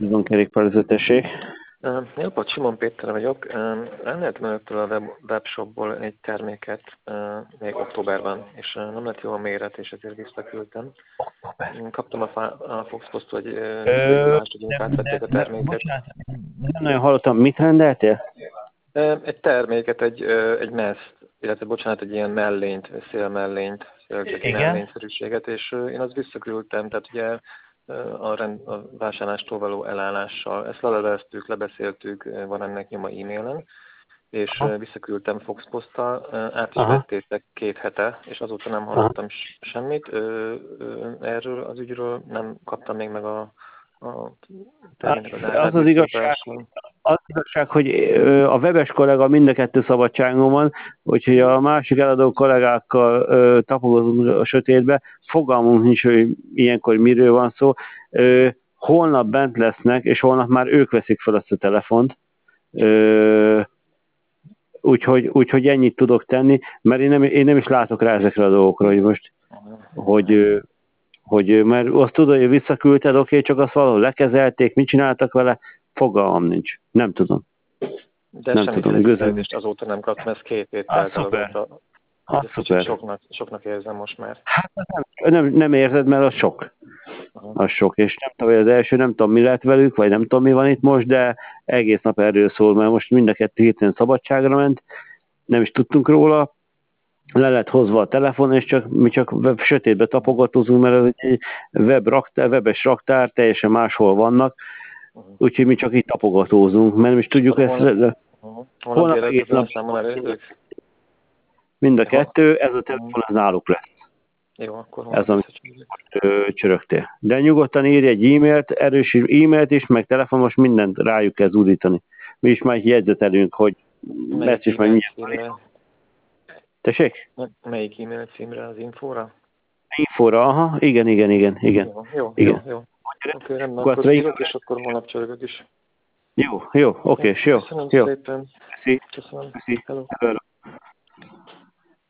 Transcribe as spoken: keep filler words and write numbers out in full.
Bizony kerékpárvezetőség. Uh, Jó, Simon Péter vagyok. Uh, rendeltem önöktől a web, webshopból egy terméket uh, még októberben, és uh, nem lett jó a méret, és ezért visszaküldtem. Október. Kaptam a, fá- a Foxpost-tól egy uh, Ö, igazolást, hogy ők átvették a terméket. Bocsánat, nem nagyon hallottam, mit rendeltél? Uh, egy terméket, egy, uh, egy meszt, illetve bocsánat, egy ilyen mellényt, szélmellényt, szélcseki mellényszerűséget, és uh, én azt visszaküldtem, tehát ugye A, rend, a vásárlástól való elállással. Ezt leleveztük, lebeszéltük, van ennek nyoma e-mailen, és Aha. visszaküldtem Foxpost-tal, át is Aha. vettétek két hete, és azóta nem hallottam Aha. semmit. Erről az ügyről nem kaptam még meg a, a terméknek az árát. Az az igazság, az igazság, hogy a webes kollega mind a kettő szabadságon van, úgyhogy a másik eladó kollégákkal ö, tapogatunk a sötétbe, fogalmunk nincs, hogy ilyenkor miről van szó. Ö, holnap bent lesznek, és holnap már ők veszik fel azt a telefont. Ö, úgyhogy, úgyhogy ennyit tudok tenni, mert én nem, én nem is látok rá ezekre a dolgokra, hogy most, hogy, hogy mert azt tudod, hogy visszaküldted, oké, csak azt valahol lekezelték, mit csináltak vele, fogalmam nincs. Nem tudom. De nem semmi kérdést azóta nem kaptam, ez két héttel ah, szuper. azóta. Ah, szuper. Soknak, soknak érzem most már. Hát nem, nem, nem érzed, mert az sok. Aha. Az sok, és nem tudom, hogy az első, nem tudom, mi lett velük, vagy nem tudom, mi van itt most, de egész nap erről szól, mert most mind a kettő héten szabadságra ment, nem is tudtunk róla, le lett hozva a telefon, és csak, mi csak web, sötétbe tapogatózunk, mert ez egy web raktár, webes raktár, teljesen máshol vannak, uh-huh. úgyhogy mi csak itt tapogatózunk, mert nem is tudjuk ezt... Holnap, uh-huh. holnap egész nap számon elértük? Mind a kettő, ez a telefon ez náluk lesz. Jó, akkor ez amit csörögtél. De nyugodtan írj egy e-mailt, erős e-mailt is, meg telefon, most mindent rájuk kell zúdítani. Mi is már jegyzetelünk, hogy ezt is meg mindjárt. Tessék? Melyik e-mail címre, az infóra? Infóra, aha, igen, igen, igen, igen. Jó, jó, igen. jó. jó. Oké, rendben, akkor írok, és akkor holnap csörögök is. Jó, jó, oké, jó. Köszönöm jó. szépen. Köszi. Köszönöm. Köszi. Hello. Hello.